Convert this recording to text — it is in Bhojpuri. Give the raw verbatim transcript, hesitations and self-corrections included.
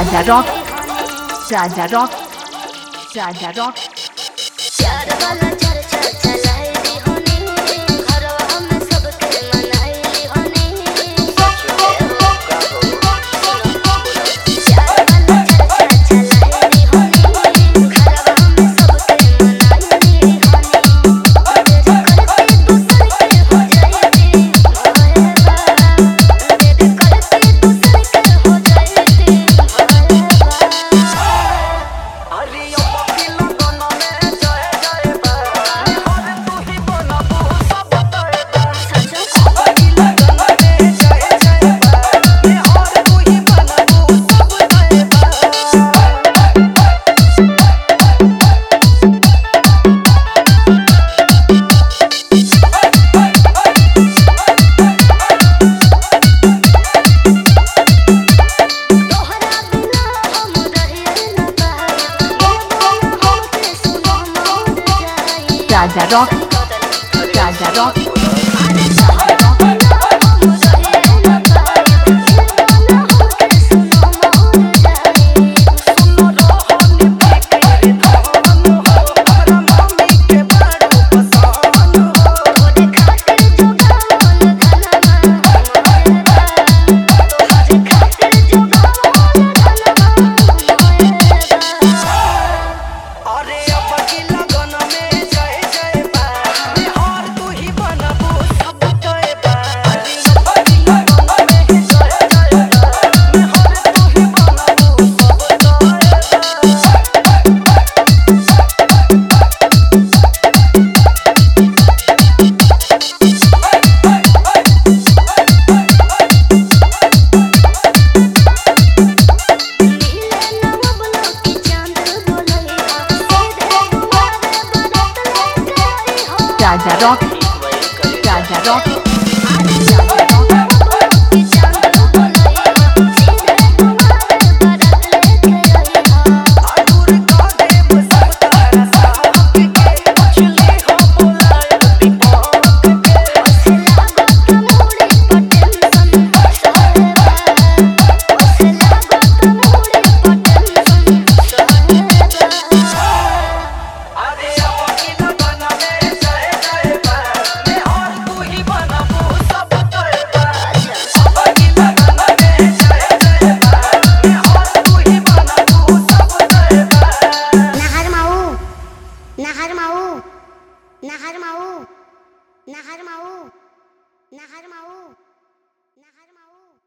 Raja Rock, Raja Rock, Raja Rock. प्यार वाला चर्चा चलाई दी होनी, घरवा में सबके मनाई दी होनी। प्यार वाला चर्चा चलाई दी होनी, घरवा में सबके मनाई दी होनी। तेरे करते दूसरे के हो जाएगी भोलेबा, तेरे करते दूसरे के हो जाएगी भोलेबा। अरे ओ पखिला दोनों में जय जय बा, और तू ही बनबू सब तोयबा। पखिला दोनों में जय जय बा, और तू ही बनबू सब तोयबा। तोहरा बिना हम रहिए न पाई, हमके सुनो मोर जाई। Raja Rock, Raja Rock, अरे तोहरा बिना हम रहिए न पाई, हमके सुनो मोर जाई। सुनो रोहनी फिक्र धान हो, हमरा मम्मी के बड़ पसंद हो। तोरे खातिर जोगावल धनमा मोरेबा, तोहरे खातिर जोगावल धनमा मोरेबा। अरे अब की लगन में जय जय बा, और तू ही बनबू सब तोयबा। अरे अब की लगन में जय जय बा, और तू ही बनबू सब नीले नवबला की चांद बोलैया, सीधे तुम्हारे बारात लेके आई हो। Raja Rock, Raja Rock, अरे नवबला की चांद बोलैया, सीधे तुम्हारे बारात लेके आई हो। आदुर का देव सब तारा साहब के, मछली हो बोलाए दीपक के। ओसे लागत मुड़ी पर टेंशन सोहेबा, ओसे लागत मुड़ी पर टेंशन सोहेबा। अरे अब की लगन में जय जय बा, और तू ही बनबू सब तोयबा। अब की लगन में जय जय बा, और तू ही बनबू सब तोयबा। नहर माऊ नहर माऊ नहर माऊ नहर माऊ नहर माऊ नहर